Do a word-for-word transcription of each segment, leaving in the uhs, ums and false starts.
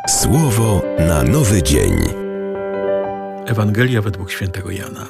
Słowo na nowy dzień. Ewangelia według świętego Jana.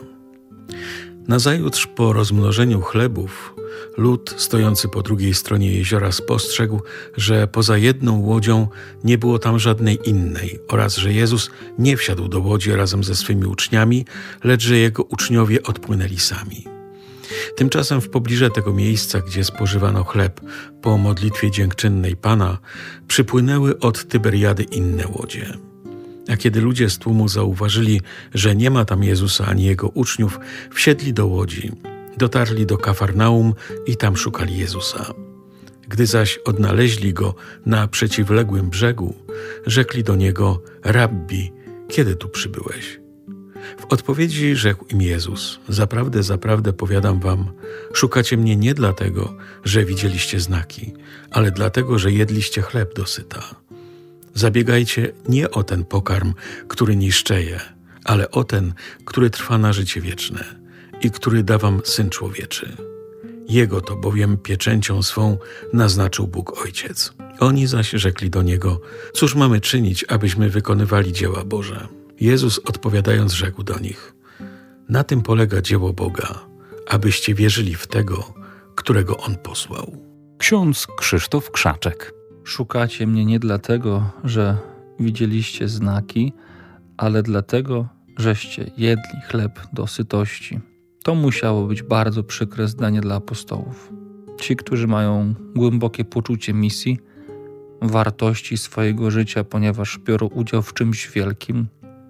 Nazajutrz po rozmnożeniu chlebów lud stojący po drugiej stronie jeziora spostrzegł, że poza jedną łodzią nie było tam żadnej innej oraz że Jezus nie wsiadł do łodzi razem ze swymi uczniami, lecz że jego uczniowie odpłynęli sami. Tymczasem w pobliżu tego miejsca, gdzie spożywano chleb po modlitwie dziękczynnej Pana, przypłynęły od Tyberiady inne łodzie. A kiedy ludzie z tłumu zauważyli, że nie ma tam Jezusa ani Jego uczniów, wsiedli do łodzi, dotarli do Kafarnaum i tam szukali Jezusa. Gdy zaś odnaleźli Go na przeciwległym brzegu, rzekli do Niego: Rabbi, kiedy tu przybyłeś? W odpowiedzi rzekł im Jezus: Zaprawdę, zaprawdę powiadam wam, szukacie mnie nie dlatego, że widzieliście znaki, ale dlatego, że jedliście chleb dosyta. Zabiegajcie nie o ten pokarm, który niszczeje, ale o ten, który trwa na życie wieczne i który da wam Syn Człowieczy. Jego to bowiem pieczęcią swą naznaczył Bóg Ojciec. Oni zaś rzekli do Niego: Cóż mamy czynić, abyśmy wykonywali dzieła Boże? Jezus odpowiadając rzekł do nich: Na tym polega dzieło Boga, abyście wierzyli w Tego, którego On posłał. Ksiądz Krzysztof Krzaczek. Szukacie mnie nie dlatego, że widzieliście znaki, ale dlatego, żeście jedli chleb do sytości. To musiało być bardzo przykre zdanie dla apostołów. Ci, którzy mają głębokie poczucie misji, wartości swojego życia, ponieważ biorą udział w czymś wielkim.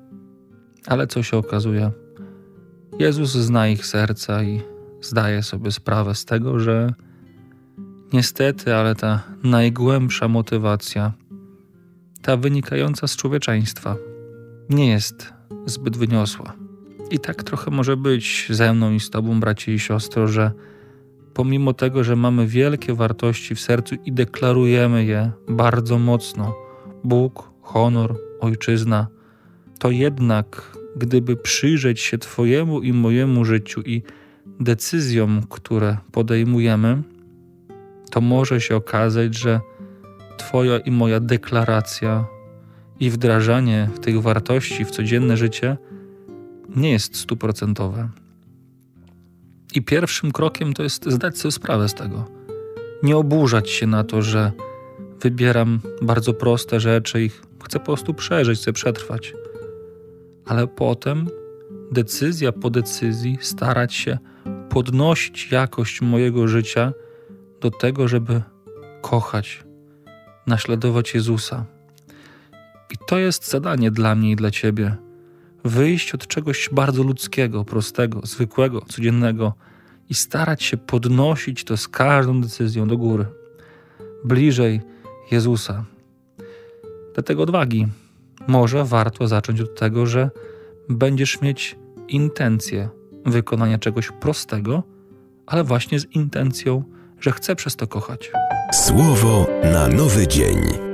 Ale co się okazuje? Jezus zna ich serca i zdaje sobie sprawę z tego, że niestety, ale ta najgłębsza motywacja, ta wynikająca z człowieczeństwa, nie jest zbyt wyniosła. I tak trochę może być ze mną i z tobą, bracie i siostro, że pomimo tego, że mamy wielkie wartości w sercu i deklarujemy je bardzo mocno, Bóg, honor, ojczyzna, to jednak gdyby przyjrzeć się twojemu i mojemu życiu i decyzjom, które podejmujemy, to może się okazać, że twoja i moja deklaracja i wdrażanie tych wartości w codzienne życie nie jest stuprocentowe. I pierwszym krokiem to jest zdać sobie sprawę z tego. Nie oburzać się na to, że wybieram bardzo proste rzeczy i chcę po prostu przeżyć, chcę przetrwać. Ale potem, decyzja po decyzji, starać się podnosić jakość mojego życia do tego, żeby kochać, naśladować Jezusa. I to jest zadanie dla mnie i dla ciebie. Wyjść od czegoś bardzo ludzkiego, prostego, zwykłego, codziennego i starać się podnosić to z każdą decyzją do góry. Bliżej Jezusa. Dlatego odwagi. Może warto zacząć od tego, że będziesz mieć intencję wykonania czegoś prostego, ale właśnie z intencją, że chcę przez to kochać. Słowo na nowy dzień.